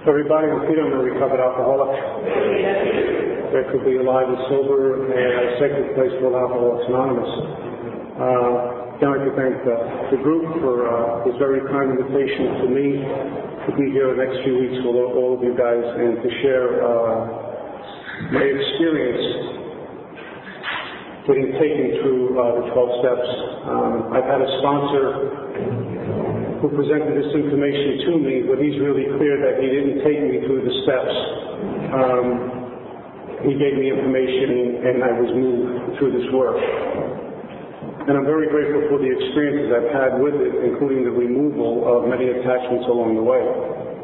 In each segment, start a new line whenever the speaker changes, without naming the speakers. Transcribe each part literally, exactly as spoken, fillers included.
Everybody, I'm Peter. I'm a recovered alcoholic. That could be alive and sober, and I sacred place called Alcoholics Anonymous. Uh, I'd like to thank uh, the group for uh, this very kind invitation to me to be here the next few weeks with all of you guys and to share uh, my experience getting taken through uh, the twelve steps. Um, I've had a sponsor who presented this information to me, but he's really clear that he didn't take me through the steps. Um, he gave me information and I was moved through this work. And I'm very grateful for the experiences I've had with it, including the removal of many attachments along the way.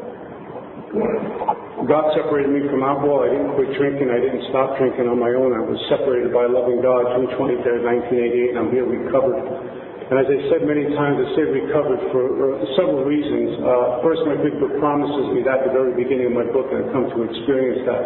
God separated me from alcohol. I didn't quit drinking. I didn't stop drinking on my own. I was separated by a loving God June twenty-third, nineteen eighty-eight, and I'm here recovered. And as I said many times, I say recovered for uh, several reasons. Uh, first, my big book promises me that at the very beginning of my book, and I've come to experience that.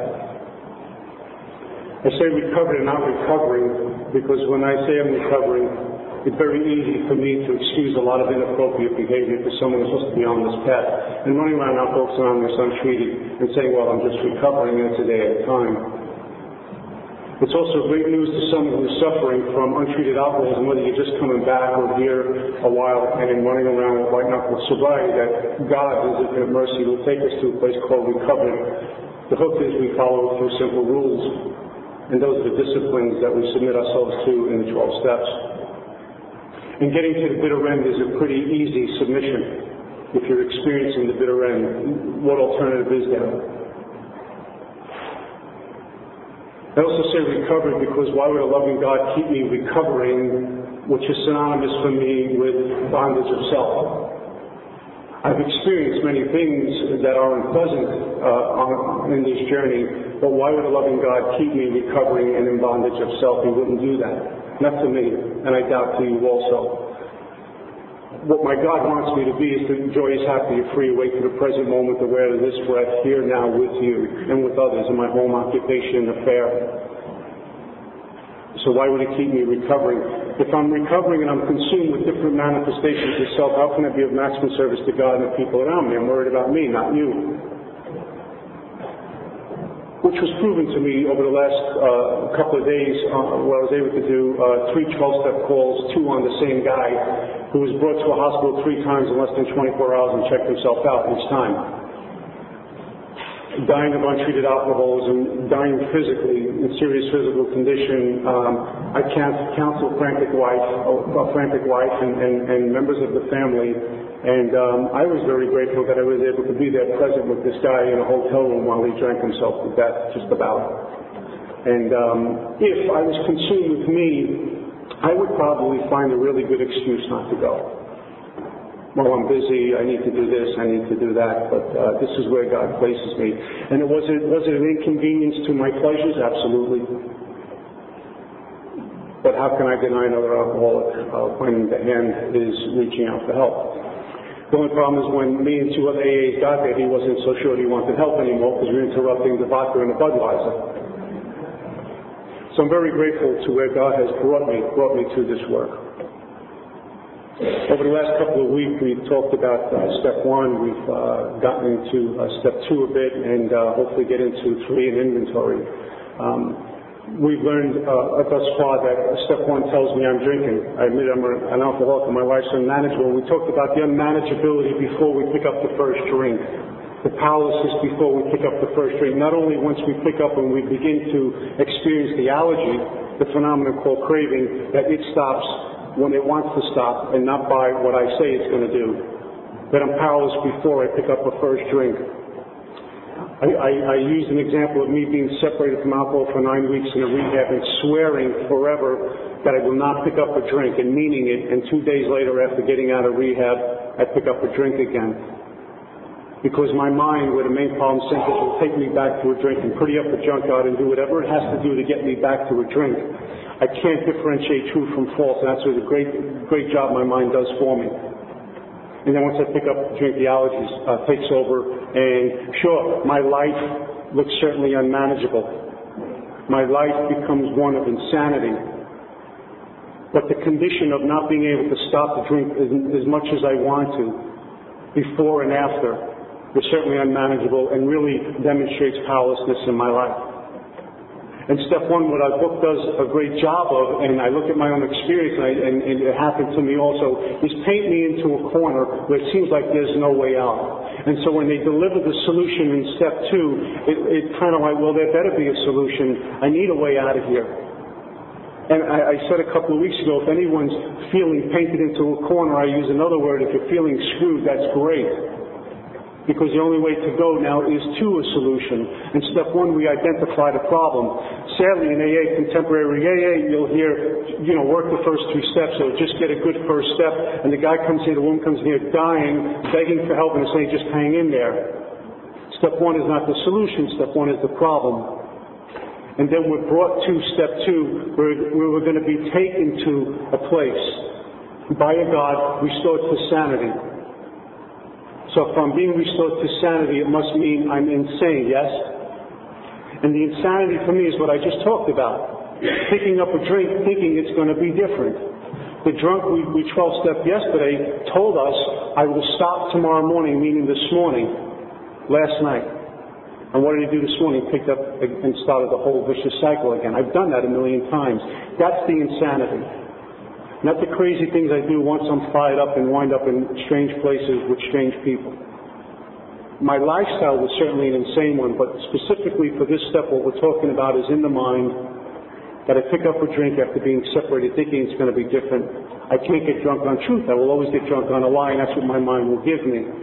I say recovered and not recovering because when I say I'm recovering, it's very easy for me to excuse a lot of inappropriate behavior for someone who's supposed to be on this path. And running around Alcoholics Anonymous untreated and saying, well, I'm just recovering, and it's a day at a time. It's also great news to someone who's suffering from untreated alcoholism, whether you're just coming back or here a while and then running around with white knuckle sobriety, that God, in His infinite mercy, will take us to a place called recovery. The hook is we follow through simple rules, and those are the disciplines that we submit ourselves to in the twelve steps. And getting to the bitter end is a pretty easy submission if you're experiencing the bitter end. What alternative is there? I also say recovered because why would a loving God keep me recovering, which is synonymous for me with bondage of self? I've experienced many things that are unpleasant uh, in this journey, but why would a loving God keep me recovering and in bondage of self? He wouldn't do that. Not to me, and I doubt to you also. What my God wants me to be is to joyous, happy, free, awake to the present moment, aware of this breath, here now with you and with others in my home, occupation, and affair. So why would it keep me recovering? If I'm recovering and I'm consumed with different manifestations of self, how can I be of maximum service to God and the people around me? I'm worried about me, not you. Which was proven to me over the last uh, couple of days uh, where I was able to do uh, three twelve-step calls, two on the same guy who was brought to a hospital three times in less than twenty-four hours and checked himself out each time. Dying of untreated alcoholism, dying physically, in serious physical condition. Um, I can't counsel a frantic wife, a frantic wife and, and, and members of the family. And um, I was very grateful that I was able to be there present with this guy in a hotel room while he drank himself to death, just about. And um, if I was consumed with me, I would probably find a really good excuse not to go. Well, I'm busy, I need to do this, I need to do that, but uh, this is where God places me. And it was, it, was it an inconvenience to my pleasures? Absolutely. But how can I deny another alcoholic uh, when the hand is reaching out for help? The only problem is when me and two other A As got there, he wasn't so sure he wanted help anymore because we were interrupting the vodka and the Budweiser. So I'm very grateful to where God has brought me, brought me to this work. Over the last couple of weeks, we've talked about uh, step one. We've uh, gotten into uh, step two a bit and uh, hopefully get into three in inventory. Um, We've learned uh, thus far that step one tells me I'm drinking. I admit I'm an alcoholic and my life's unmanageable. We talked about the unmanageability before we pick up the first drink. The powerlessness before we pick up the first drink. Not only once we pick up and we begin to experience the allergy, the phenomenon called craving, that it stops when it wants to stop and not by what I say it's going to do. That I'm powerless before I pick up a first drink. I, I, I used an example of me being separated from alcohol for nine weeks in a rehab and swearing forever that I will not pick up a drink and meaning it, and two days later after getting out of rehab, I pick up a drink again. Because my mind, where the main problem centers, will take me back to a drink and pretty up the junkyard and do whatever it has to do to get me back to a drink. I can't differentiate true from false, and that's a great, great job my mind does for me. And then once I pick up the drink, the allergies uh, takes over. And sure, my life looks certainly unmanageable. My life becomes one of insanity. But the condition of not being able to stop the drink as, as much as I want to, before and after, is certainly unmanageable and really demonstrates powerlessness in my life. And step one, what our book does a great job of, and I look at my own experience, and, I, and, and it happened to me also, is paint me into a corner where it seems like there's no way out. And so when they deliver the solution in step two, it, it kind of like, well, there better be a solution. I need a way out of here. And I, I said a couple of weeks ago, if anyone's feeling painted into a corner, I use another word, if you're feeling screwed, that's great. Because the only way to go now is to a solution. In step one, we identify the problem. Sadly, in A A, contemporary A A, you'll hear, you know, work the first two steps, or just get a good first step, and the guy comes here, the woman comes here dying, begging for help, and saying, just hang in there. Step one is not the solution, step one is the problem. And then we're brought to step two, where, where we're going to be taken to a place by a God restored to sanity. So if I'm being restored to sanity, it must mean I'm insane, yes? And the insanity for me is what I just talked about. Picking up a drink thinking it's going to be different. The drunk we, we twelve-stepped yesterday told us, I will stop tomorrow morning, meaning this morning, last night. And what did he do this morning? Picked up and started the whole vicious cycle again. I've done that a million times. That's the insanity. Not the crazy things I do once I'm fired up and wind up in strange places with strange people. My lifestyle was certainly an insane one, but specifically for this step, what we're talking about is in the mind, that I pick up a drink after being separated, thinking it's going to be different. I can't get drunk on truth. I will always get drunk on a lie, and that's what my mind will give me.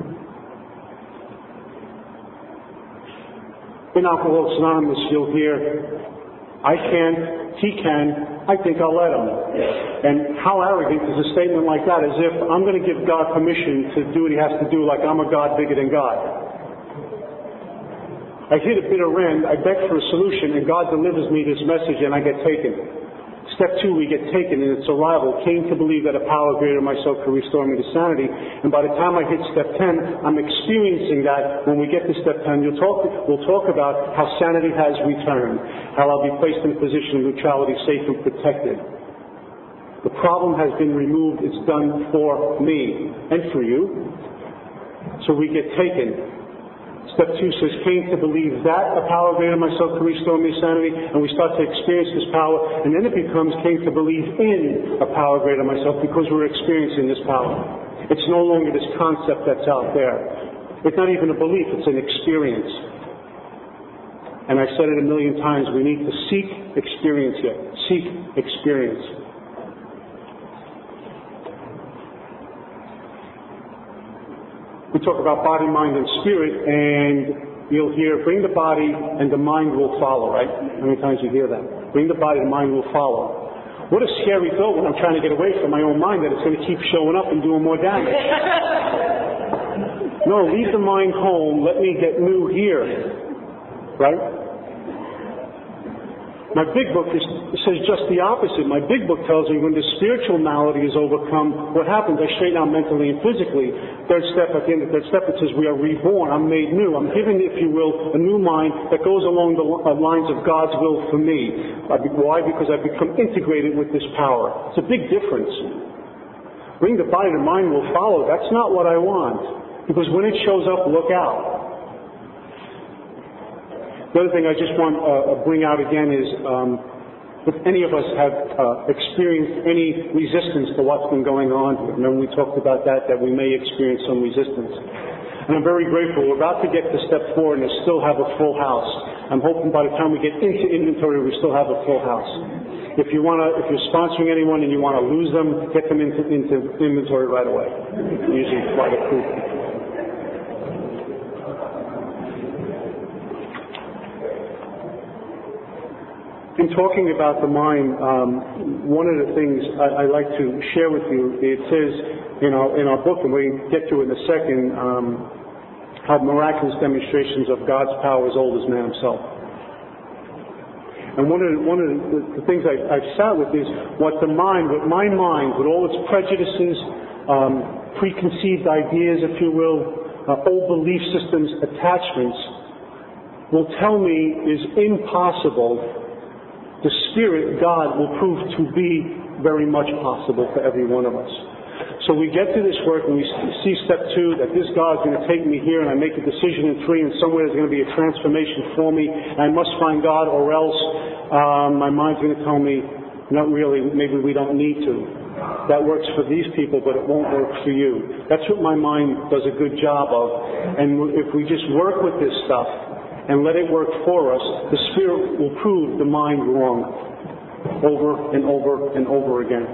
In Alcoholics Anonymous, you'll hear, I can't, he can, I think I'll let him. And how arrogant is a statement like that, as if I'm going to give God permission to do what he has to do, like I'm a God bigger than God. I hit a bitter end, I beg for a solution, and God delivers me this message, and I get taken. Step two, we get taken, and its arrival came to believe that a power greater than myself could restore me to sanity. And by the time I hit step ten, I'm experiencing that. When we get to step ten, you'll talk, we'll talk about how sanity has returned, how I'll be placed in a position of neutrality, safe and protected. The problem has been removed. It's done for me and for you. So we get taken. Step two says, came to believe that a power greater than myself could restore me to sanity, and we start to experience this power, and then it becomes, came to believe in a power greater than myself, because we're experiencing this power. It's no longer this concept that's out there. It's not even a belief, it's an experience. And I've said it a million times, we need to seek experience here. Seek experience. We talk about body, mind, and spirit, and you'll hear, bring the body and the mind will follow, right? How many times you hear that? Bring the body, the mind will follow. What a scary thought when I'm trying to get away from my own mind, that it's going to keep showing up and doing more damage. No, leave the mind home, let me get new here, right? My big book is, says just the opposite. My big book tells me when the spiritual malady is overcome, what happens? I straighten out mentally and physically. Third step, at the end of the third step, it says we are reborn. I'm made new. I'm given, if you will, a new mind that goes along the lines of God's will for me. Why? Because I've become integrated with this power. It's a big difference. Bring the body, the mind will follow. That's not what I want. Because when it shows up, look out. The other thing I just want to uh, bring out again is um, if any of us have uh, experienced any resistance to what's been going on here. Remember we talked about that, that we may experience some resistance. And I'm very grateful. We're about to get to step four and we still have a full house. I'm hoping by the time we get into inventory, we still have a full house. If you want to, if you're sponsoring anyone and you want to lose them, get them into, into inventory right away. Usually quite a proof. In talking about the mind, um, one of the things I, I like to share with you, it says in our, in our book, and we get to it in a second, um, how miraculous demonstrations of God's power as old as man himself. And one of the, one of the, the things I, I've sat with is what the mind, what my mind, with all its prejudices, um, preconceived ideas, if you will, uh, old belief systems, attachments, will tell me is impossible. The Spirit, God, will prove to be very much possible for every one of us. So we get to this work and we see step two, that this God's going to take me here, and I make a decision in three, and somewhere there's going to be a transformation for me, and I must find God, or else um, my mind's going to tell me, not really, maybe we don't need to. That works for these people, but it won't work for you. That's what my mind does a good job of. And if we just work with this stuff and let it work for us, the Spirit will prove the mind wrong over and over and over again.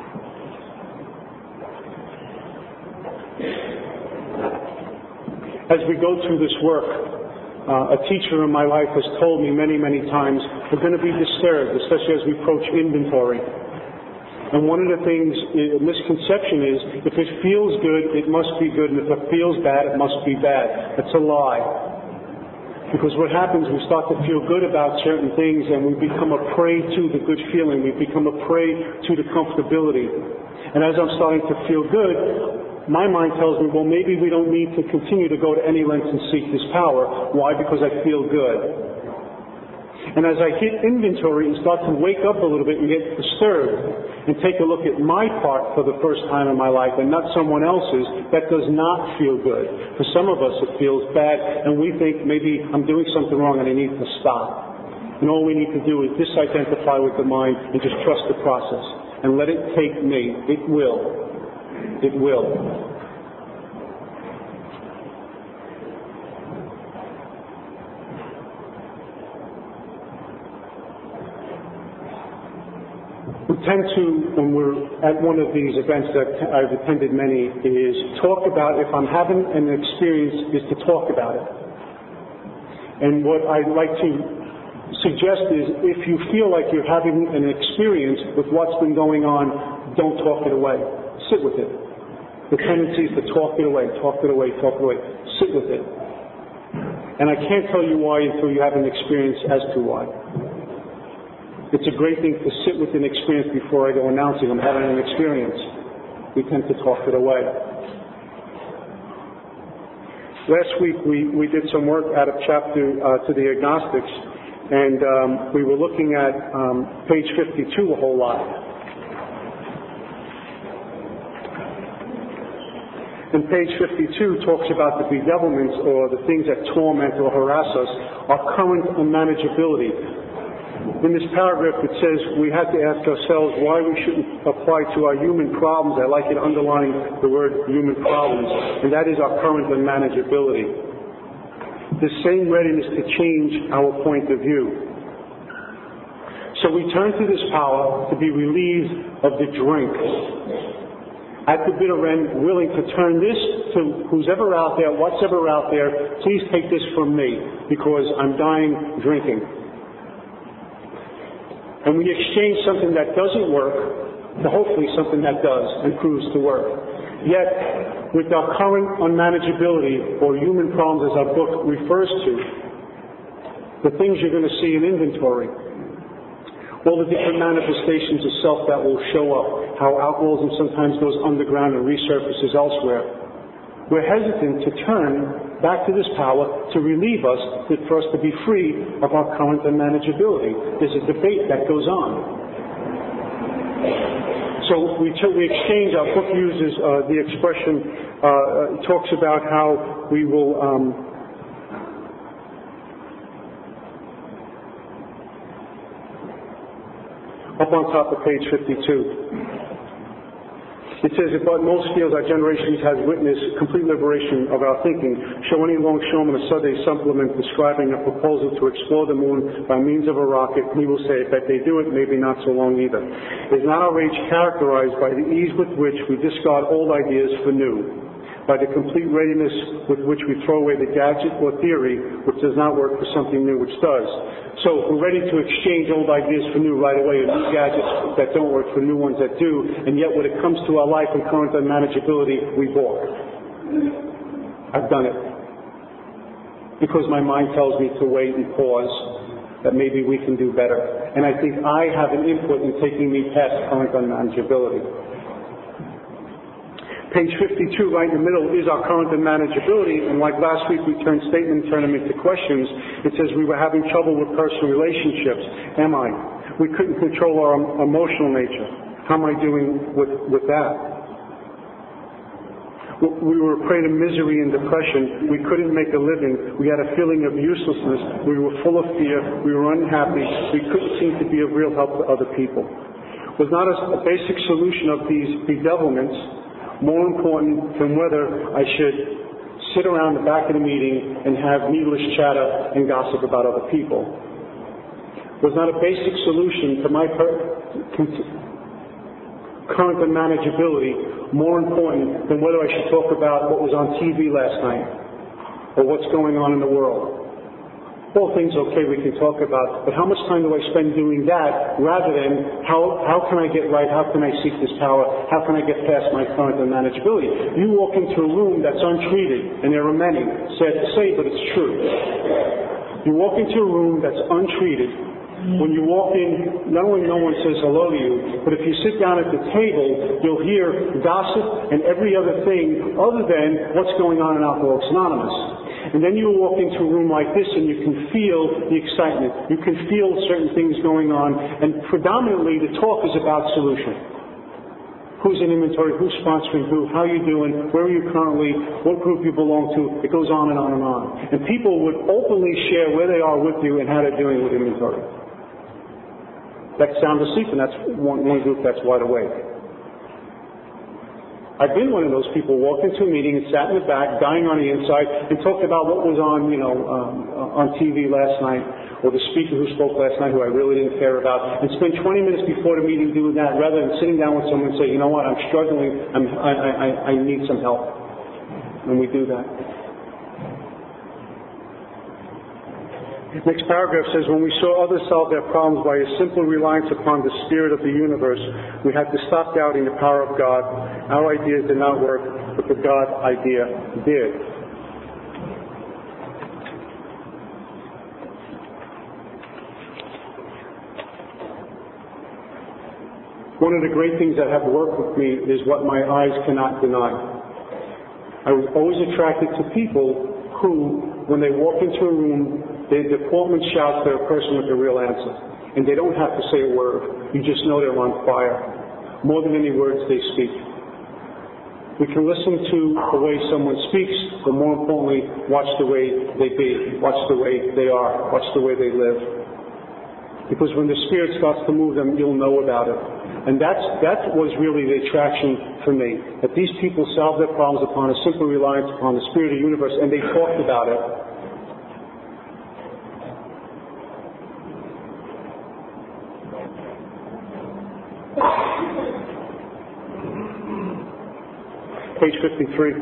As we go through this work, uh, a teacher in my life has told me many, many times, we're going to be disturbed, especially as we approach inventory. And one of the things, a misconception is, if it feels good, it must be good, and if it feels bad, it must be bad. That's a lie. Because what happens, we start to feel good about certain things, and we become a prey to the good feeling. We become a prey to the comfortability. And as I'm starting to feel good, my mind tells me, well, maybe we don't need to continue to go to any lengths and seek this power. Why? Because I feel good. And as I hit inventory and start to wake up a little bit and get disturbed and take a look at my part for the first time in my life and not someone else's, that does not feel good. For some of us, it feels bad, and we think maybe I'm doing something wrong and I need to stop. And all we need to do is disidentify with the mind and just trust the process and let it take me. It will. It will. We tend to, when we're at one of these events that I've attended many, is talk about, if I'm having an experience, is to talk about it. And what I'd like to suggest is, if you feel like you're having an experience with what's been going on, don't talk it away. Sit with it. The tendency is to talk it away, talk it away, talk it away. Sit with it. And I can't tell you why until you have an experience as to why. It's a great thing to sit with an experience before I go announcing I'm having an experience. We tend to talk it away. Last week we, we did some work out of chapter uh, to the agnostics, and um, we were looking at um, page fifty-two a whole lot. And page fifty-two talks about the bedevilments, or the things that torment or harass us, our current unmanageability. In this paragraph it says we have to ask ourselves why we shouldn't apply to our human problems. I like it underlining the word human problems, and that is our current unmanageability. The same readiness to change our point of view. So we turn to this power to be relieved of the drink. At the bitter end, willing to turn this to who's ever out there, what's ever out there, please take this from me, because I'm dying drinking. And we exchange something that doesn't work to hopefully something that does and proves to work. Yet, with our current unmanageability, or human problems as our book refers to, the things you're going to see in inventory, all the different manifestations of self that will show up, how alcoholism sometimes goes underground and resurfaces elsewhere. We're hesitant to turn back to this power to relieve us, for us to be free of our current unmanageability. There's a debate that goes on. So we, t- we exchange, our book uses uh, the expression, uh, uh, talks about how we will um, up on top of page fifty-two. It says, but most fields our generation has witnessed complete liberation of our thinking. Show any longshoreman a Sunday supplement describing a proposal to explore the moon by means of a rocket, he will say, bet they do it, maybe not so long either. Is not our age characterized by the ease with which we discard old ideas for new, by the complete readiness with which we throw away the gadget or theory which does not work for something new which does? So we're ready to exchange old ideas for new right away, and new gadgets that don't work for new ones that do, and yet when it comes to our life and current unmanageability, we balk. I've done it. Because my mind tells me to wait and pause, that maybe we can do better. And I think I have an input in taking me past current unmanageability. Page fifty-two, right in the middle, is our current unmanageability, and like last week we turned statement and turned them into questions. It says we were having trouble with personal relationships. Am I? We couldn't control our emotional nature. How am I doing with, with that? We were a prey to misery and depression. We couldn't make a living. We had a feeling of uselessness. We were full of fear. We were unhappy. We couldn't seem to be of real help to other people. Was not a, a basic solution of these bedevilments more important than whether I should sit around the back of the meeting and have needless chatter and gossip about other people? Was not a basic solution to my per- current unmanageability more important than whether I should talk about what was on T V last night or what's going on in the world? All things okay we can talk about, but how much time do I spend doing that rather than how, how can I get right, how can I seek this power, how can I get past my current unmanageability? You walk into a room that's untreated, and there are many, sad to say, but it's true. You walk into a room that's untreated. When you walk in, not only no one says hello to you, but if you sit down at the table, you'll hear gossip and every other thing other than what's going on in Alcoholics Anonymous. And then you walk into a room like this and you can feel the excitement. You can feel certain things going on. And predominantly the talk is about solution. Who's in inventory? Who's sponsoring who? How are you doing? Where are you currently? What group you belong to? It goes on and on and on. And people would openly share where they are with you and how they're doing with inventory. That's sound asleep, and that's one, one group that's wide awake. I've been one of those people, walked into a meeting and sat in the back, dying on the inside, and talked about what was on, you know, um, on T V last night, or the speaker who spoke last night who I really didn't care about, and spend twenty minutes before the meeting doing that, rather than sitting down with someone and say, you know what, I'm struggling, I'm, I, I, I need some help. And we do that. Next paragraph says, when we saw others solve their problems by a simple reliance upon the spirit of the universe, we had to stop doubting the power of God. Our ideas did not work, but the God idea did. One of the great things that have worked with me is what my eyes cannot deny. I was always attracted to people who, when they walk into a room, their deportment shouts they're a person with a real answer. And they don't have to say a word. You just know they're on fire. More than any words they speak. We can listen to the way someone speaks, but more importantly, watch the way they be. Watch the way they are. Watch the way they live. Because when the Spirit starts to move them, you'll know about it. And that's, that was really the attraction for me. That these people solved their problems upon a simple reliance upon the Spirit of the universe, and they talked about it. Page fifty-three.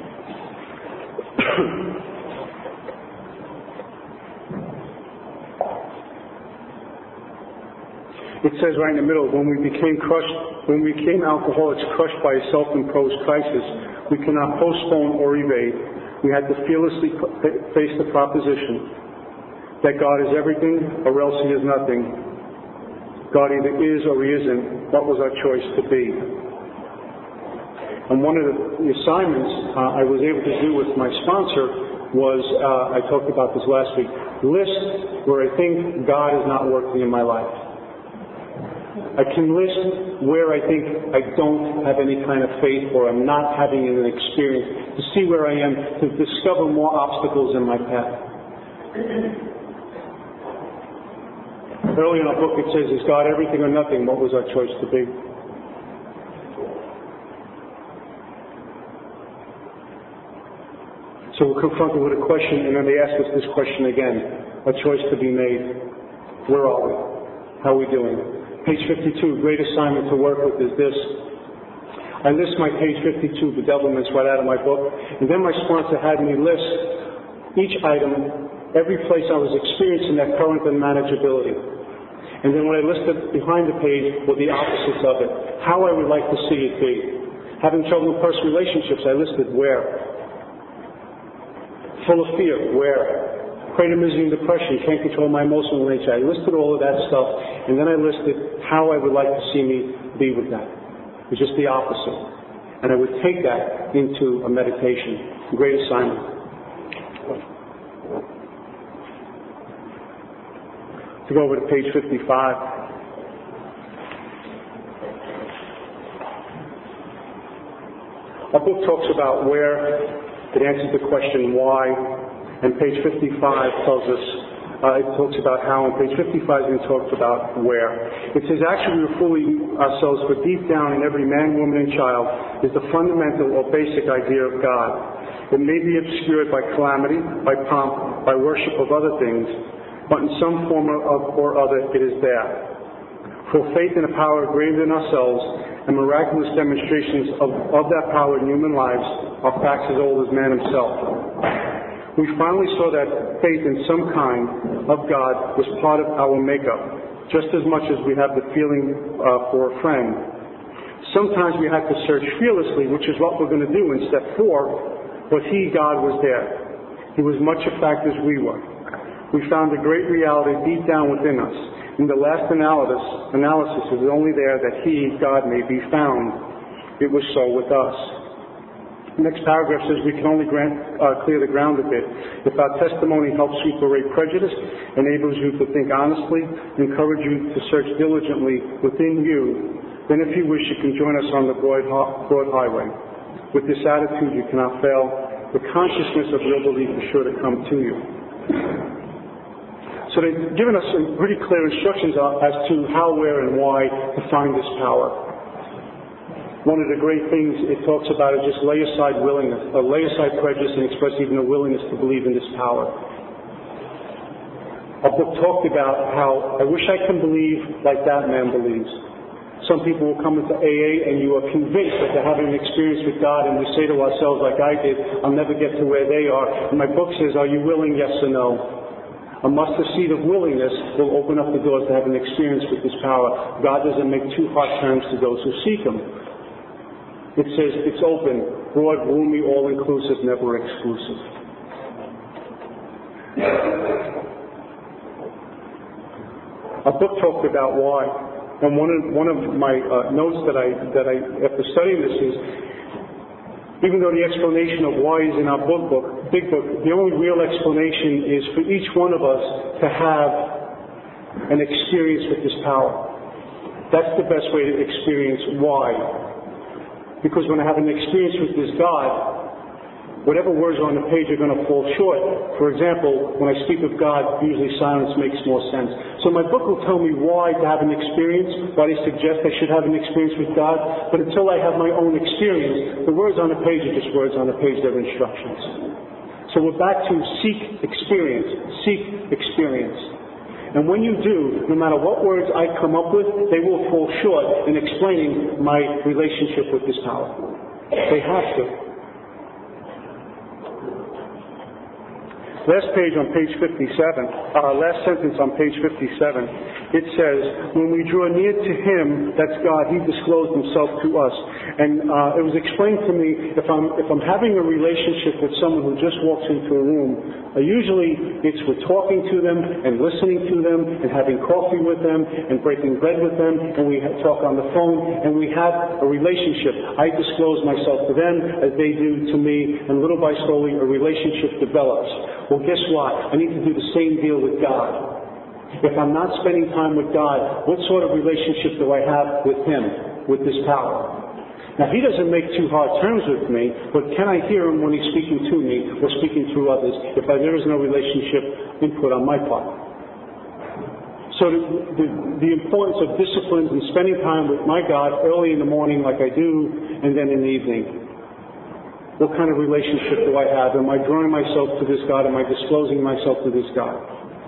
It says right in the middle, when we became crushed, when we became alcoholics crushed by a self-imposed crisis, we cannot postpone or evade. We had to fearlessly face the proposition that God is everything or else He is nothing. God either is or He isn't. What was our choice to be? And one of the assignments uh, I was able to do with my sponsor was, uh, I talked about this last week, list where I think God is not working in my life. I can list where I think I don't have any kind of faith or I'm not having an experience, to see where I am, to discover more obstacles in my path. Early in our book it says, is God everything or nothing? What was our choice to be? So we're confronted with a question, and then they ask us this question again. A choice to be made. Where are we? How are we doing? Page fifty-two, great assignment to work with is this. I list my page fifty-two bedevilments right out of my book, and then my sponsor had me list each item, every place I was experiencing that current unmanageability. And then when I listed behind the page were the opposites of it, how I would like to see it be. Having trouble with personal relationships, I listed where. Full of fear, where? Prey to misery and depression, can't control my emotional nature. I listed all of that stuff, and then I listed how I would like to see me be with that. It was just the opposite. And I would take that into a meditation. Great assignment. To go over to page fifty-five. Our book talks about where, it answers the question why, and page fifty-five tells us, uh, it talks about how, and page fifty-five even talks about where. It says, actually we're fooling ourselves, but deep down in every man, woman, and child is the fundamental or basic idea of God. It may be obscured by calamity, by pomp, by worship of other things, but in some form of or other it is there. For faith in a power greater than ourselves and miraculous demonstrations of, of that power in human lives are facts as old as man himself. We finally saw that faith in some kind of God was part of our makeup, just as much as we have the feeling uh, for a friend. Sometimes we had to search fearlessly, which is what we're going to do in step four, but He, God, was there. He was much a fact as we were. We found a great reality deep down within us. In the last analysis, analysis is only there that He, God, may be found. It was so with us. The next paragraph says we can only grant, uh, clear the ground a bit if our testimony helps sweep away prejudice, enables you to think honestly, encourage you to search diligently within you. Then if you wish, you can join us on the broad, broad highway. With this attitude, you cannot fail. The consciousness of your belief is sure to come to you. So they've given us some pretty clear instructions as to how, where, and why to find this power. One of the great things it talks about is just lay aside willingness, uh, lay aside prejudice and express even a willingness to believe in this power. Our book talked about how I wish I can believe like that man believes. Some people will come into A A and you are convinced that they're having an experience with God, and we say to ourselves like I did, I'll never get to where they are. And my book says, are you willing, yes or no? A mustard seed of willingness will open up the doors to have an experience with this power. God doesn't make too hard terms to those who seek Him. It says it's open, broad, roomy, all-inclusive, never exclusive. Our book talked about why, and one of one of my uh, notes that I that I after studying this is, even though the explanation of why is in our book, book, big book, the only real explanation is for each one of us to have an experience with this power. That's the best way to experience why. Because when I have an experience with this God, whatever words are on the page are going to fall short. For example, when I speak of God, usually silence makes more sense. So my book will tell me why to have an experience, why they suggest I should have an experience with God, but until I have my own experience, the words on the page are just words on the page, they're instructions. So we're back to seek experience, seek experience. And when you do, no matter what words I come up with, they will fall short in explaining my relationship with this power. They have to. Last page on page fifty-seven, uh, last sentence on page fifty-seven, it says, when we draw near to Him, that's God, He disclosed Himself to us. And uh, it was explained to me, if I'm if I'm having a relationship with someone who just walks into a room, uh, usually it's with talking to them and listening to them and having coffee with them and breaking bread with them, and we talk on the phone and we have a relationship. I disclose myself to them as they do to me, and little by slowly a relationship develops. Well, guess what? I need to do the same deal with God. If I'm not spending time with God, what sort of relationship do I have with Him, with this power? Now, He doesn't make too hard terms with me, but can I hear Him when He's speaking to me or speaking through others if I, there is no relationship input on my part? So the, the, the importance of disciplines and spending time with my God early in the morning like I do, and then in the evening. What kind of relationship do I have? Am I drawing myself to this God? Am I disclosing myself to this God?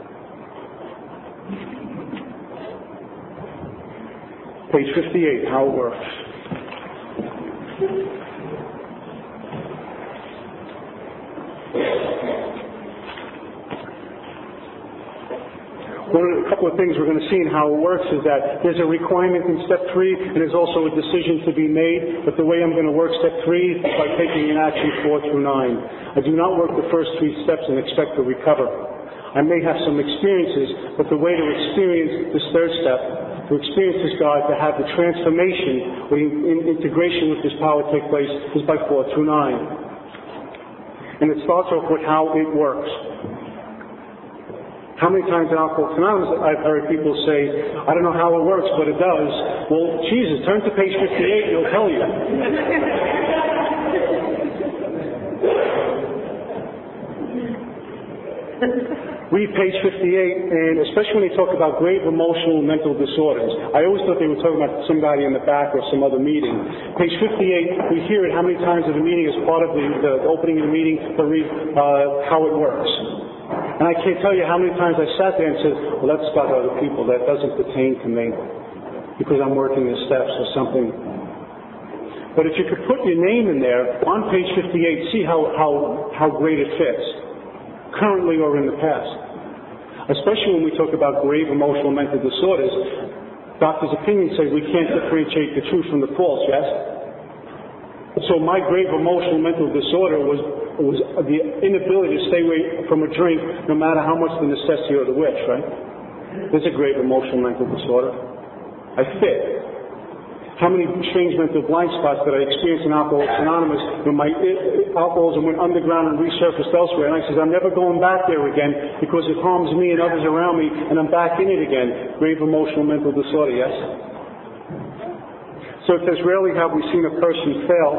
Page fifty-eight, how it works. One of the, a couple of things we're going to see in how it works is that there's a requirement in step three, and there's also a decision to be made. But the way I'm going to work step three is by taking in action four through nine. I do not work the first three steps and expect to recover. I may have some experiences, but the way to experience this third step, to experience this God, to have the transformation, or in integration with this power take place, is by four through nine. And it starts off with how it works. How many times in Alcoholics Anonymous I've heard people say, I don't know how it works, but it does. Well, Jesus, turn to page fifty-eight and it'll tell you. read page fifty-eight, and especially when they talk about grave emotional and mental disorders. I always thought they were talking about somebody in the back or some other meeting. Page fifty-eight, we hear it how many times in the meeting as part of the, the opening of the meeting to read uh, how it works. And I can't tell you how many times I sat there and said, well, that's about other people. That doesn't pertain to me because I'm working the steps or something. But if you could put your name in there on page fifty-eight, see how, how, how great it fits, currently or in the past. Especially when we talk about grave emotional mental disorders, doctors' opinions say we can't differentiate the true from the false, yes? So my grave emotional mental disorder was, was the inability to stay away from a drink no matter how much the necessity or the wish, right? There's a grave emotional mental disorder. I fit. How many strange mental blind spots that I experienced in Alcoholics Anonymous when my alcoholism went underground and resurfaced elsewhere. And I said, I'm never going back there again because it harms me and others around me, and I'm back in it again. Grave emotional mental disorder, yes? So it says, rarely have we seen a person fail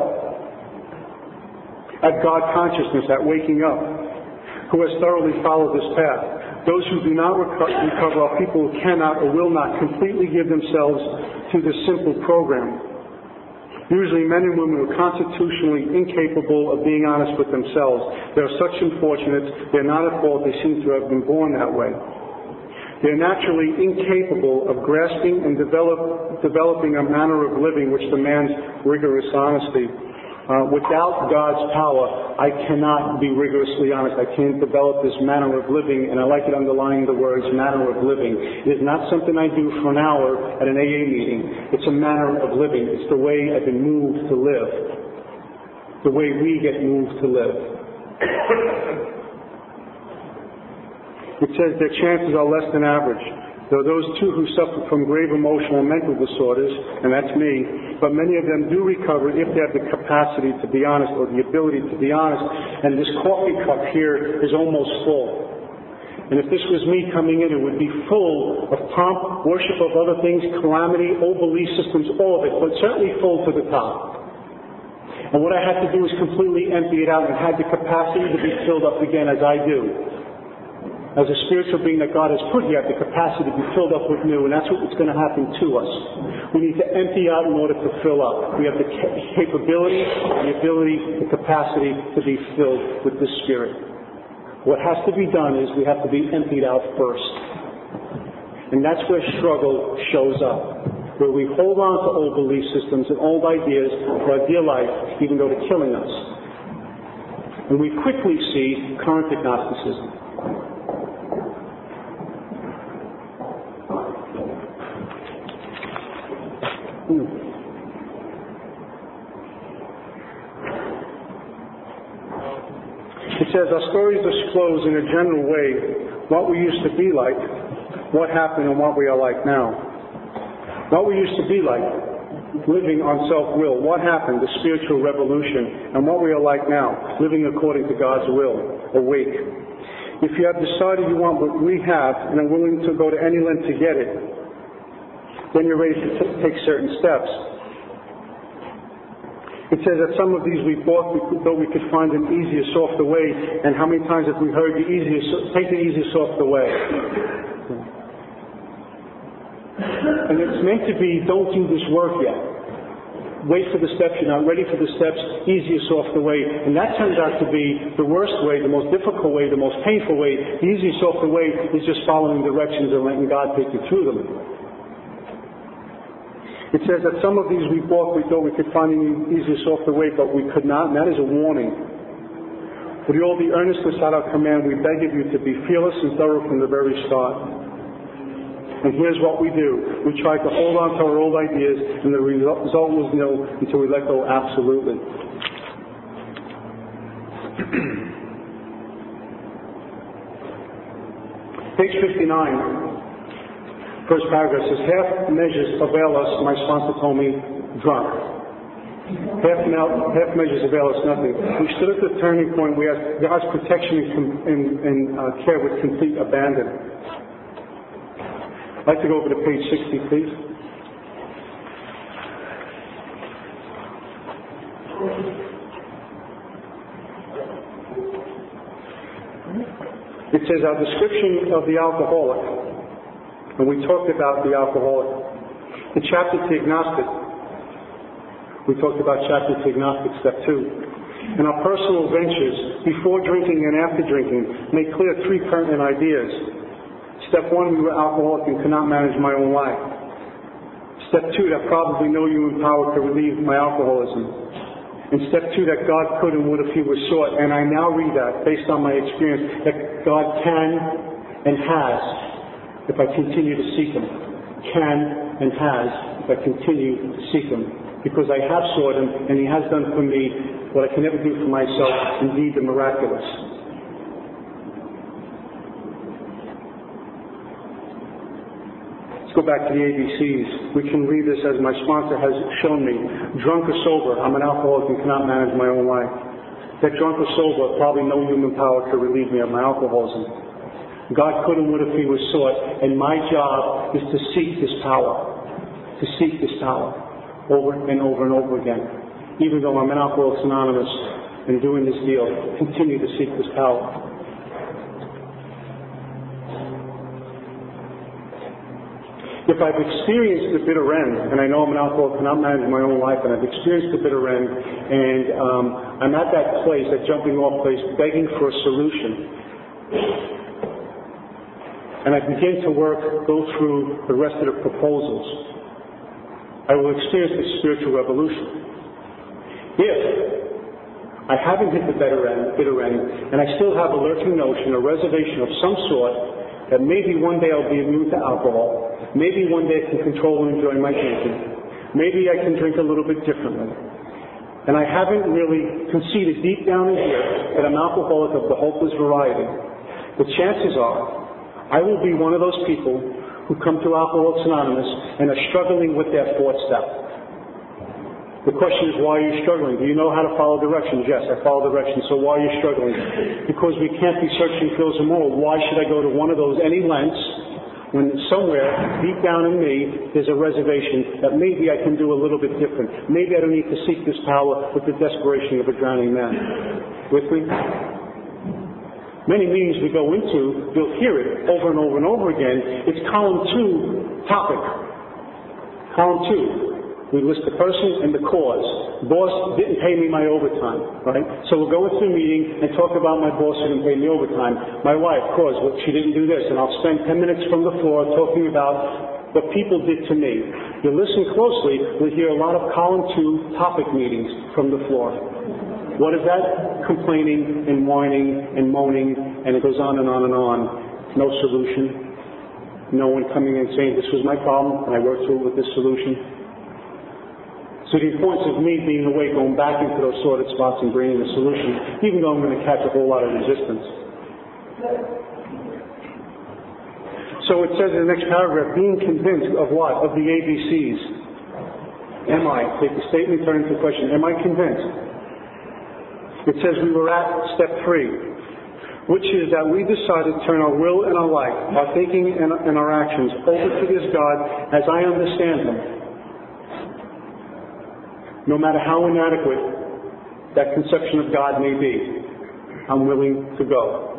at God consciousness, at waking up, who has thoroughly followed this path. Those who do not recover are people who cannot or will not completely give themselves to this simple program. Usually men and women who are constitutionally incapable of being honest with themselves. They are such unfortunates. They're not at fault. They seem to have been born that way. They're naturally incapable of grasping and develop, developing a manner of living which demands rigorous honesty. Uh, without God's power, I cannot be rigorously honest. I can't develop this manner of living, and I like it underlying the words manner of living. It is not something I do for an hour at an A A meeting. It's a manner of living. It's the way I've been moved to live. The way we get moved to live. It says their chances are less than average. There are those, too, who suffer from grave emotional and mental disorders, and that's me, but many of them do recover if they have the capacity to be honest or the ability to be honest. And this coffee cup here is almost full. And if this was me coming in, it would be full of pomp, worship of other things, calamity, old belief systems, all of it, but certainly full to the top. And what I had to do is completely empty it out and had the capacity to be filled up again as I do. As a spiritual being that God has put here, the capacity to be filled up with new, and that's what's going to happen to us. We need to empty out in order to fill up. We have the capability, the ability, the capacity to be filled with the Spirit. What has to be done is we have to be emptied out first. And that's where struggle shows up, where we hold on to old belief systems and old ideas for our dear life, even though they're killing us. And we quickly see current agnosticism. It says, our stories disclose in a general way what we used to be like, what happened, and what we are like now. What we used to be like, living on self-will, what happened, the spiritual revolution, and what we are like now, living according to God's will, awake. If you have decided you want what we have and are willing to go to any length to get it, then you're ready to t- take certain steps. It says that some of these we bought, though we could find an easier, softer way. And how many times have we heard the easiest, take the easier, softer way? And it's meant to be, don't do this work yet. Wait for the steps. You're not ready for the steps. Easier, softer way. And that turns out to be the worst way, the most difficult way, the most painful way. The easier, softer way is just following directions and letting God take you through them. It says that some of these we bought, we thought we could find an easier, softer way, but we could not, and that is a warning. With all the earnestness at our command, we beg of you to be fearless and thorough from the very start. And here's what we do. We try to hold on to our old ideas, and the result was nil until we let go absolutely. Page fifty-nine. First paragraph says, half measures avail us, my sponsor told me, drunk. Half, half measures avail us nothing. We stood at the turning point. We asked God's protection and, and, and uh, care with complete abandon. I'd like to go over to page sixty, please. It It says our description of the alcoholic, and we talked about the alcoholic. In chapter to agnostic, we talked about chapter to agnostic, step two. In our personal ventures, before drinking and after drinking, make clear three pertinent ideas. Step one, we were alcoholic and could not manage my own life. Step two, that probably no human power could relieve my alcoholism. And step two, that God could and would if He was sought. And I now read that, based on my experience, that God can and has, if I continue to seek Him. Can and has, if I continue to seek Him. Because I have sought Him, and He has done for me what I can never do for myself, indeed the miraculous. Let's go back to the A B Cs. We can read this as my sponsor has shown me. Drunk or sober, I'm an alcoholic and cannot manage my own life. That drunk or sober, probably no human power could relieve me of my alcoholism. God could and would if He was sought, and my job is to seek this power. To seek this power. Over and over and over again. Even though I'm in Alcoholics Anonymous and doing this deal, continue to seek this power. If I've experienced the bitter end, and I know I'm an alcoholic and cannot manage my own life, and I've experienced the bitter end, and um, I'm at that place, that jumping off place, begging for a solution, and I begin to work, go through the rest of the proposals, I will experience the spiritual revolution. If I haven't hit the bitter end, bitter end, and I still have a lurking notion, a reservation of some sort, that maybe one day I'll be immune to alcohol, maybe one day I can control and enjoy my drinking, maybe I can drink a little bit differently, and I haven't really conceded deep down in here that I'm an alcoholic of the hopeless variety, the chances are I will be one of those people who come to Alcoholics Anonymous and are struggling with their fourth step. The question is, why are you struggling? Do you know how to follow directions? Yes, I follow directions. So why are you struggling? Because we can't be searching for those more. Why should I go to one of those any lengths when somewhere deep down in me there's a reservation that maybe I can do a little bit different. Maybe I don't need to seek this power with the desperation of a drowning man. With me? Many meetings we go into, you'll hear it over and over and over again. It's column two topic. Column two. We list the person and the cause. Boss didn't pay me my overtime, right? So we'll go into a meeting and talk about my boss who didn't pay me overtime. My wife, cause, well, she didn't do this. And I'll spend ten minutes from the floor talking about what people did to me. You listen closely, we'll hear a lot of column two topic meetings from the floor. What is that? Complaining and whining and moaning, and it goes on and on and on. No solution. No one coming in saying, this was my problem, and I worked through it with this solution. So the importance of me being awake, going back into those sordid spots and bringing the solution, even though I'm going to catch a whole lot of resistance. So it says in the next paragraph, being convinced of what? Of the A B Cs. Am I? Take the statement, turn into the question. Am I convinced? It says we were at step three, which is that we decided to turn our will and our life, our thinking and, and our actions over to this God as I understand Him. No matter how inadequate that conception of God may be, I'm willing to go.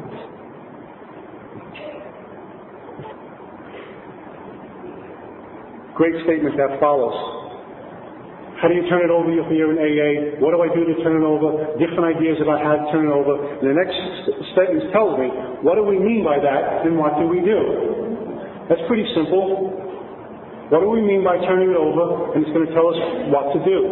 Great statement that follows. How do you turn it over? You'll hear in A A. What do I do to turn it over? Different ideas about how to turn it over. And the next statement tells me, what do we mean by that and what do we do? That's pretty simple. What do we mean by turning it over? And it's going to tell us what to do.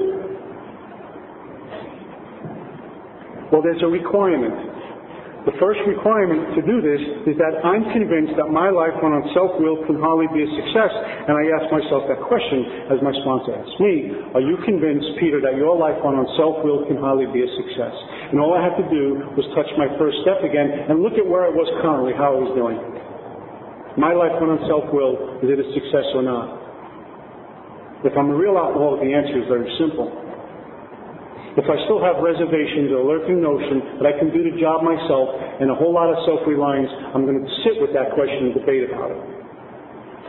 Well, there's a requirement. The first requirement to do this is that I'm convinced that my life run on self-will can hardly be a success. And I ask myself that question as my sponsor asked me. Are you convinced, Peter, that your life run on self-will can hardly be a success? And all I had to do was touch my first step again and look at where I was currently, how I was doing. My life run on self-will, is it a success or not? If I'm a real alcoholic, the answer is very simple. If I still have reservations or a lurking notion that I can do the job myself and a whole lot of self-reliance, I'm going to sit with that question and debate about it.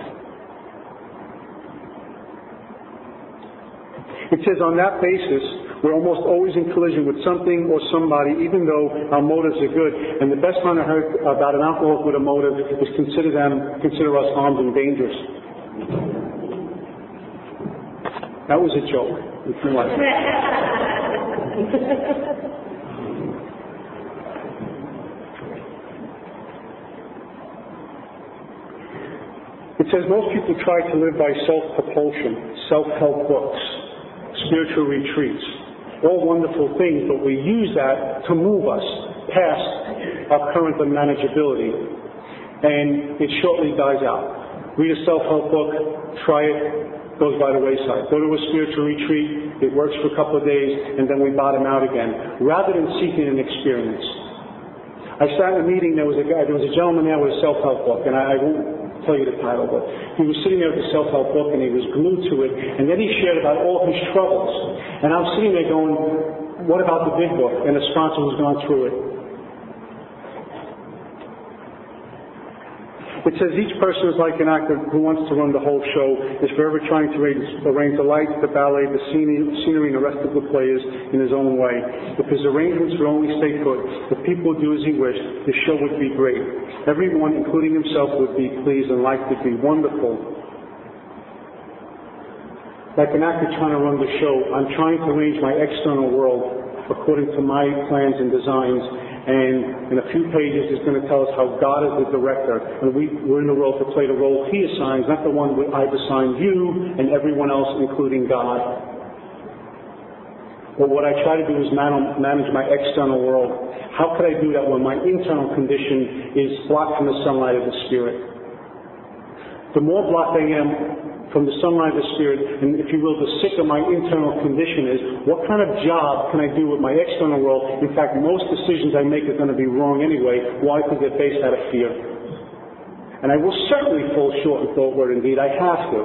It says on that basis, We're almost always in collision with something or somebody, even though our motives are good. And the best time I heard about an alcoholic with a motive is consider them, consider us armed and dangerous. That was a joke, if you like. It says most people try to live by self-propulsion, self-help books, spiritual retreats, all wonderful things, but we use that to move us past our current unmanageability, and it shortly dies out. Read a self-help book, try it, goes by the wayside. Go to a spiritual retreat, it works for a couple of days, and then we bottom out again, rather than seeking an experience. I sat in a meeting, there was a guy, there was a gentleman there with a self-help book, and I, I won't tell you the title, but he was sitting there with a self-help book and he was glued to it, and then he shared about all his troubles. And I was sitting there going, what about the big book? And the sponsor who's gone through it. It says each person is like an actor who wants to run the whole show, is forever trying to arrange, arrange the lights, the ballet, the scenery, and the rest of the players in his own way. If his arrangements would only stay put, if people would do as he wished, the show would be great. Everyone, including himself, would be pleased and life would be wonderful. Like an actor trying to run the show, I'm trying to arrange my external world according to my plans and designs. And in a few pages, it's going to tell us how God is the director, and we, we're in the world to play the role He assigns, not the one I've assigned you and everyone else, including God. But what I try to do is man- manage my external world. How could I do that when my internal condition is blocked from the sunlight of the Spirit? The more blocked I am from the sunlight of the Spirit, and if you will, the sicker my internal condition is, what kind of job can I do with my external world? In fact, most decisions I make are going to be wrong anyway. Why? Because they're based out of fear. And I will certainly fall short in thought, word, and deed. I have to.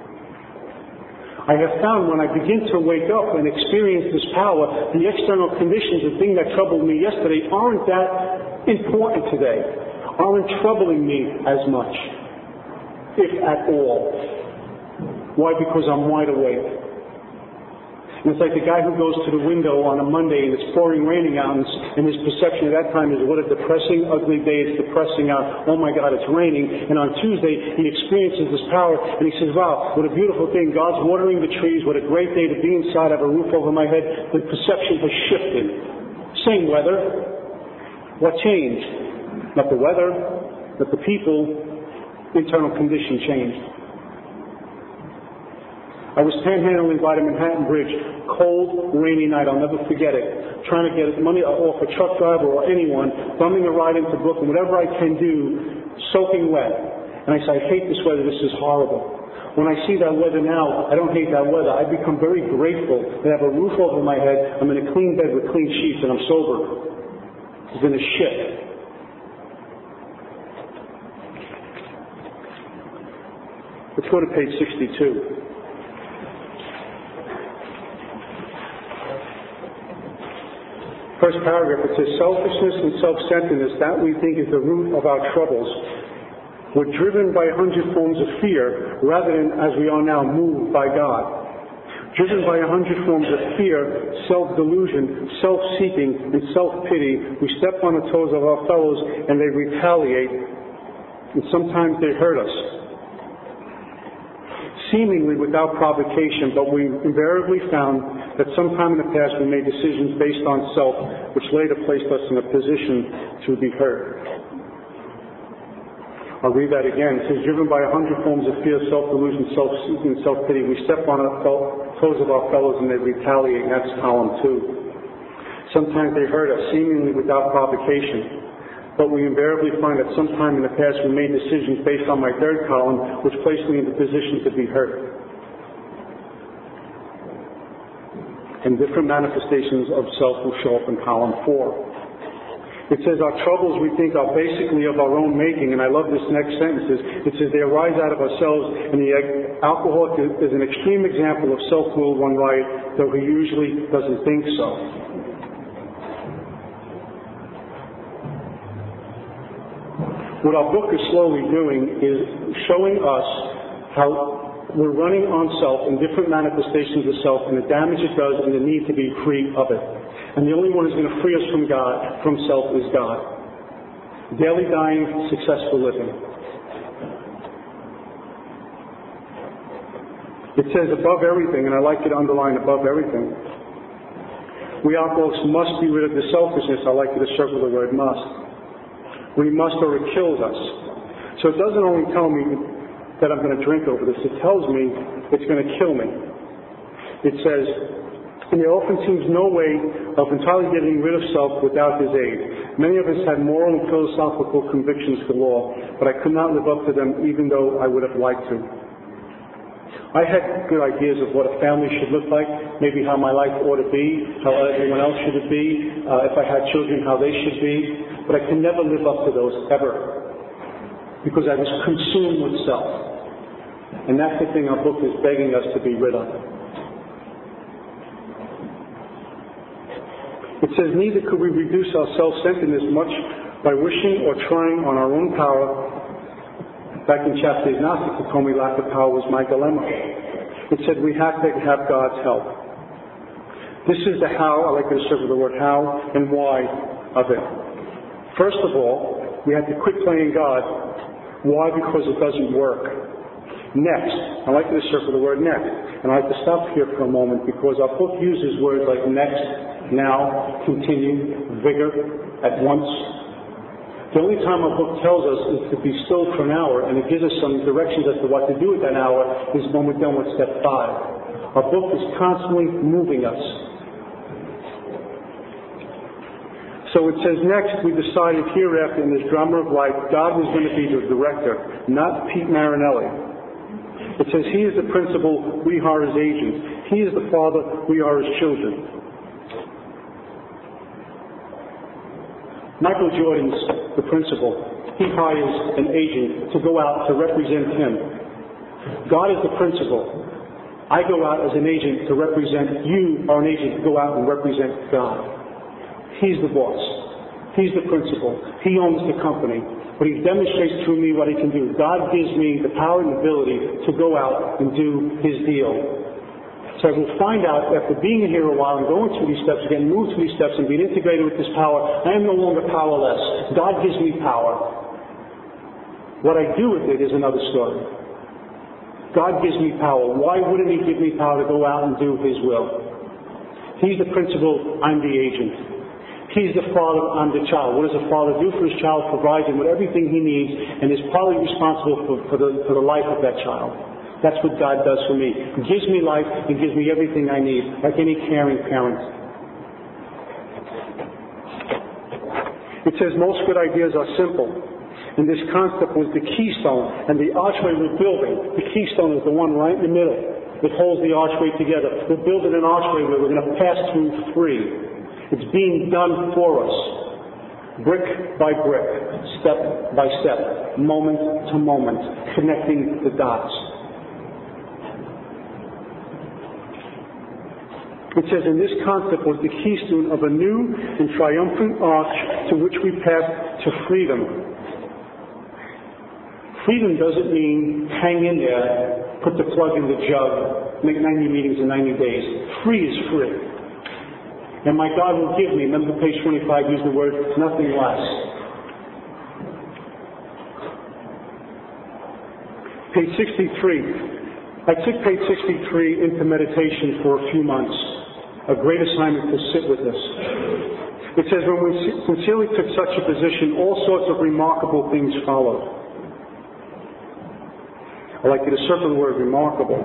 I have found when I begin to wake up and experience this power, the external conditions, the thing that troubled me yesterday, aren't that important today, aren't troubling me as much, if at all. Why? Because I'm wide awake. And it's like the guy who goes to the window on a Monday and it's pouring raining out, and his perception at that time is, what a depressing, ugly day, it's depressing out, oh my God, it's raining. And on Tuesday, he experiences this power, and he says, wow, what a beautiful thing, God's watering the trees, what a great day to be inside, have a roof over my head. The perception has shifted. Same weather. What changed? Not the weather, but the people, internal condition changed. I was panhandling by the Manhattan Bridge, cold, rainy night, I'll never forget it, trying to get money off a truck driver or anyone, bumming a ride into Brooklyn, whatever I can do, soaking wet. And I say, I hate this weather, this is horrible. When I see that weather now, I don't hate that weather. I become very grateful to have a roof over my head, I'm in a clean bed with clean sheets, and I'm sober. It's been a shift. Let's go to page sixty-two. First paragraph, it says, selfishness and self-centeredness, that we think is the root of our troubles. We're driven by a hundred forms of fear, rather than, as we are now, moved by God. Driven by a hundred forms of fear, self-delusion, self-seeking, and self-pity, we step on the toes of our fellows and they retaliate, and sometimes they hurt us. Seemingly without provocation, but we invariably found that sometime in the past we made decisions based on self, which later placed us in a position to be hurt. I'll read that again. It says, driven by a hundred forms of fear, self-delusion, self-seeking, and self-pity, we step on the toes of our fellows and they retaliate. That's column two. Sometimes they hurt us, seemingly without provocation. But we invariably find that sometime in the past we made decisions based on my third column, which placed me in the position to be hurt. And different manifestations of self will show up in column four. It says our troubles we think are basically of our own making, and I love this next sentence. It says they arise out of ourselves, and the alcoholic is an extreme example of self-will run riot, though he usually doesn't think so. What our book is slowly doing is showing us how we're running on self and different manifestations of self and the damage it does and the need to be free of it. And the only one who's going to free us from God, from self, is God. Daily dying, successful living. It says above everything, and I like it to underline above everything. We alcoholics must be rid of the selfishness. I like you to circle the word must. We must, or it kills us. So it doesn't only tell me that I'm going to drink over this. It tells me it's going to kill me. It says, and there often seems no way of entirely getting rid of self without his aid. Many of us had moral and philosophical convictions galore, but I could not live up to them even though I would have liked to. I had good ideas of what a family should look like, maybe how my life ought to be, how everyone else should it be, uh, if I had children, how they should be, but I could never live up to those, ever. Because I was consumed with self. And that's the thing our book is begging us to be rid of. It says, neither could we reduce our self-centeredness much by wishing or trying on our own power. Back in chapter eight, Gnostics told me lack of power was my dilemma. It said we have to have God's help. This is the how, I like to circle the word how and why of it. First of all, we have to quit playing God. Why? Because it doesn't work. Next, I like to circle the word next, and I like to stop here for a moment because our book uses words like next, now, continue, vigor, at once. The only time our book tells us is to be still for an hour, and it gives us some directions as to what to do with that hour, is when we're done with step five. Our book is constantly moving us. So it says next, we decided hereafter in this drama of life, God was going to be the director, not Pete Marinelli. It says he is the principal, we are his agents. He is the father, we are his children. Michael Jordan's the principal. He hires an agent to go out to represent him. God is the principal. I go out as an agent to represent you, are an agent to go out and represent God. He's the boss. He's the principal. He owns the company. But he demonstrates through me what he can do. God gives me the power and ability to go out and do his deal. So I will find out after being here a while and going through these steps, getting moved through these steps and being integrated with this power, I am no longer powerless. God gives me power. What I do with it is another story. God gives me power. Why wouldn't he give me power to go out and do his will? He's the principal, I'm the agent. He's the father, I'm the child. What does a father do for his child? Provides him with everything he needs and is partly responsible for, for, the, for the life of that child. That's what God does for me. He gives me life and gives me everything I need, like any caring parent. It says most good ideas are simple. And this concept was the keystone and the archway we're building. The keystone is the one right in the middle that holds the archway together. We're building an archway where we're going to pass through free. It's being done for us, brick by brick, step by step, moment to moment, connecting the dots. It says, and this concept was the keystone of a new and triumphant arch to which we pass to freedom. Freedom doesn't mean hang in there, put the plug in the jug, make ninety meetings in ninety days. Free is free. And my God will give me, remember page twenty-five, use the word, nothing less. Page sixty-three. I took page sixty-three into meditation for a few months. A great assignment to sit with us. It says, when we sincerely took such a position, all sorts of remarkable things followed. I'd like you to circle the word remarkable.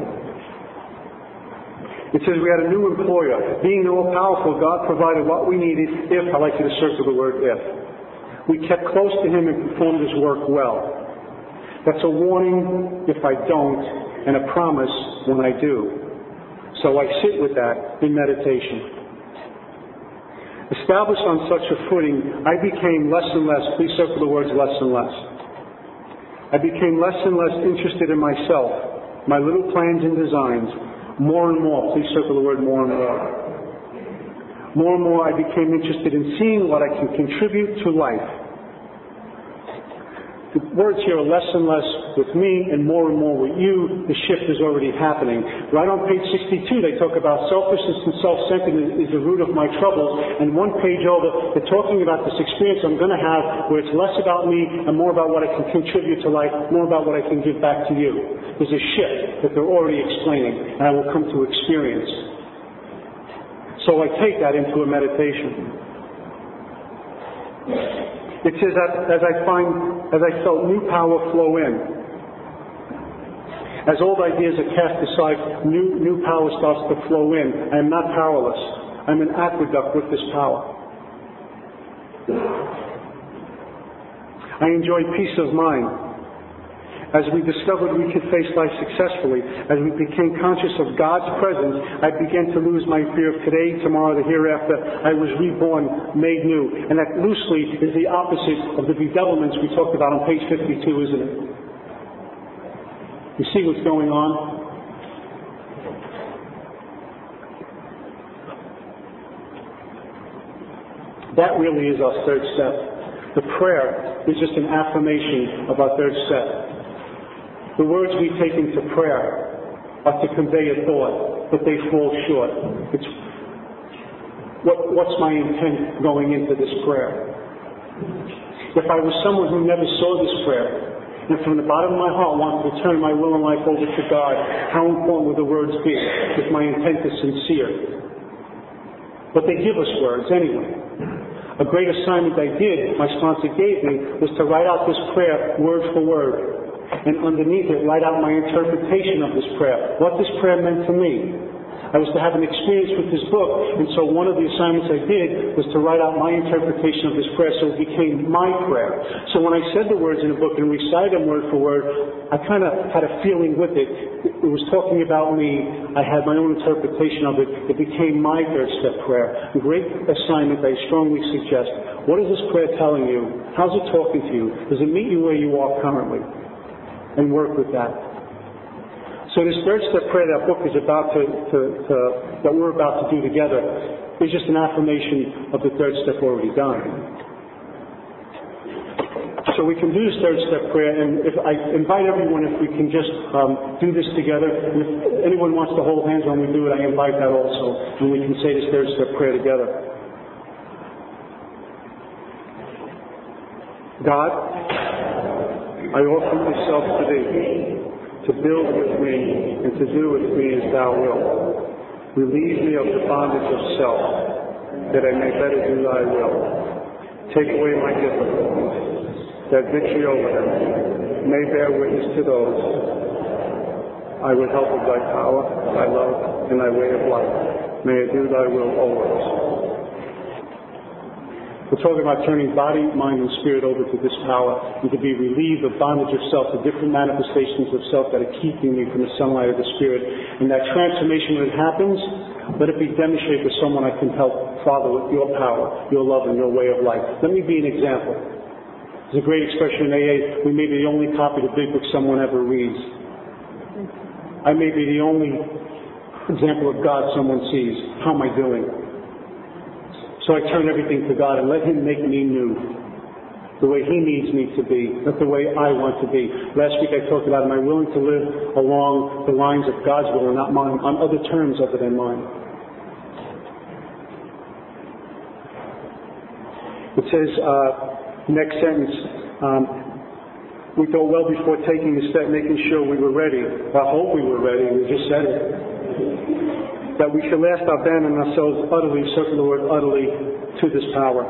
It says we had a new employer. Being all-powerful, God provided what we needed if, I like you to circle the word if. We kept close to him and performed his work well. That's a warning if I don't and a promise when I do. So I sit with that in meditation. Established on such a footing, I became less and less, please circle the words less and less. I became less and less interested in myself, my little plans and designs. More and more, please circle the word more and more. More and more I became interested in seeing what I can contribute to life. The words here are less and less with me and more and more with you. The shift is already happening. Right on page sixty-two, they talk about selfishness and self-centeredness is the root of my troubles. And one page over, they're talking about this experience I'm going to have where it's less about me and more about what I can contribute to life, more about what I can give back to you. There's a shift that they're already explaining, and I will come to experience. So I take that into a meditation. It says that as I find, as I felt new power flow in, as old ideas are cast aside, new new power starts to flow in. I am not powerless. I'm an aqueduct with this power. I enjoy peace of mind. As we discovered we could face life successfully, as we became conscious of God's presence, I began to lose my fear of today, tomorrow, the hereafter. I was reborn, made new. And that loosely is the opposite of the bedevilments we talked about on page fifty-two, isn't it? You see what's going on? That really is our third step. The prayer is just an affirmation of our third step. The words we take into prayer are to convey a thought, but they fall short. It's, what, what's my intent going into this prayer? If I was someone who never saw this prayer, and from the bottom of my heart wanted to turn my will and life over to God, how important would the words be if my intent is sincere? But they give us words anyway. A great assignment I did, my sponsor gave me, was to write out this prayer word for word. And underneath it, write out my interpretation of this prayer. What this prayer meant to me. I was to have an experience with this book, and so one of the assignments I did was to write out my interpretation of this prayer so it became my prayer. So when I said the words in the book and recited them word for word, I kind of had a feeling with it. It was talking about me. I had my own interpretation of it. It became my third step prayer. A great assignment I strongly suggest. What is this prayer telling you? How's it talking to you? Does it meet you where you are currently? And work with that. So this third step prayer that book is about to, to, to, that we're about to do together is just an affirmation of the third step already done. So we can do this third step prayer, and if I invite everyone, if we can just um, do this together. And if anyone wants to hold hands when we do it, I invite that also, and we can say this third step prayer together. God, I offer myself to Thee, to build with me and to do with me as Thou wilt. Relieve me of the bondage of self, that I may better do Thy will. Take away my difficulties, that victory over them may bear witness to those I would help with Thy power, Thy love, and Thy way of life. May I do Thy will always. We're talking about turning body, mind, and spirit over to this power and to be relieved of bondage of self, the different manifestations of self that are keeping me from the sunlight of the Spirit. And that transformation, when it happens, let it be demonstrated to someone I can help, Father, with Your power, Your love, and Your way of life. Let me be an example. There's a great expression in A A, we may be the only copy of the big book someone ever reads. I may be the only example of God someone sees. How am I doing? So I turn everything to God and let Him make me new, the way He needs me to be, not the way I want to be. Last week I talked about, am I willing to live along the lines of God's will and not mine, on other terms other than mine? It says, uh, next sentence, um, we thought well before taking the step, making sure we were ready. I hope we were ready, we just said it. That we should last abandon ourselves utterly, circle the word utterly, to this power.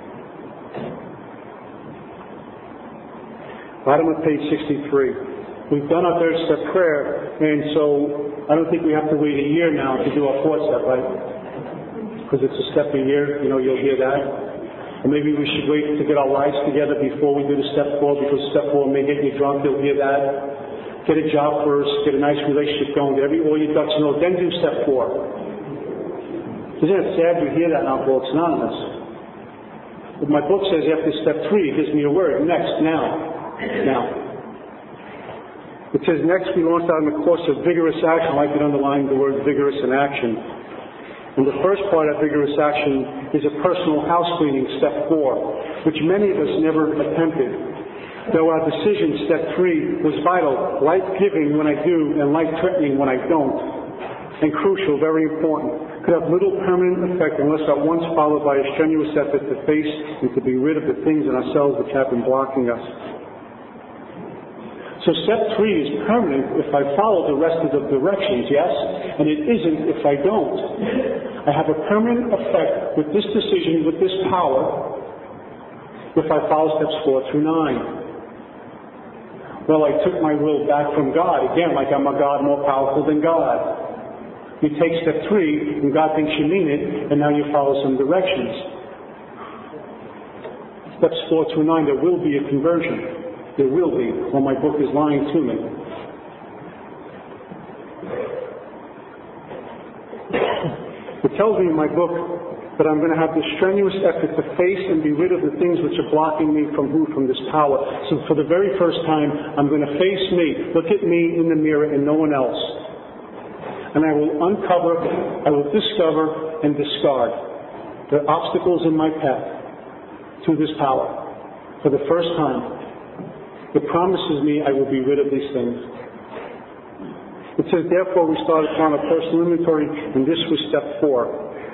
Bottom of page sixty-three. We've done our third step prayer, and so I don't think we have to wait a year now to do our fourth step, right? Because it's a step a year, you know, you'll hear that. Or maybe we should wait to get our lives together before we do the step four, because step four may get you drunk, you'll hear that. Get a job first, get a nice relationship going, get every, all your ducks in a row, then do step four. Isn't it sad you hear that in Alcoholics Anonymous? But my book says after step three, it gives me a word, next, now, now. It says next we launched out in the course of vigorous action. I like to underline the word vigorous in action. And the first part of vigorous action is a personal house cleaning, step four, which many of us never attempted. Though our decision, step three, was vital, life-giving when I do and life-threatening when I don't, and crucial, very important, could have little permanent effect unless at once followed by a strenuous effort to face and to be rid of the things in ourselves which have been blocking us. So step three is permanent if I follow the rest of the directions, yes? And it isn't if I don't. I have a permanent effect with this decision, with this power, if I follow steps four through nine. Well, I took my will back from God. Again, like I'm a God more powerful than God. You take step three, and God thinks you mean it, and now you follow some directions. Steps four through nine, there will be a conversion. There will be, or my book is lying to me. It tells me in my book that I'm going to have this strenuous effort to face and be rid of the things which are blocking me from who? From this power. So for the very first time, I'm going to face me, look at me in the mirror and no one else. And I will uncover, I will discover and discard the obstacles in my path to this power. For the first time, it promises me I will be rid of these things. It says, therefore, we started on a personal inventory, and this was step four.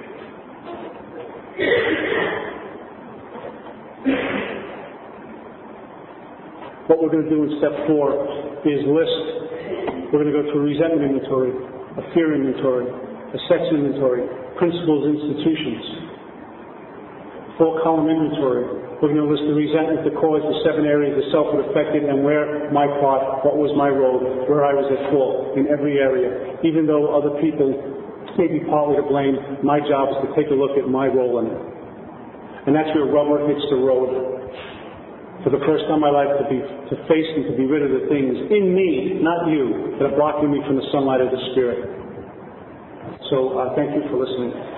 What we're going to do in step four is list. We're going to go through a resentment inventory, a fear inventory, a sex inventory, principles, institutions, four-column inventory. We're going to list the resentment, the cause, the seven areas the self would affected, and where my part, what was my role, where I was at fault in every area. Even though other people may be partly to blame, my job is to take a look at my role in it. And that's where rubber hits the road. For the first time in my life, to be to face and to be rid of the things in me, not you, that are blocking me from the sunlight of the Spirit. So uh, thank you for listening.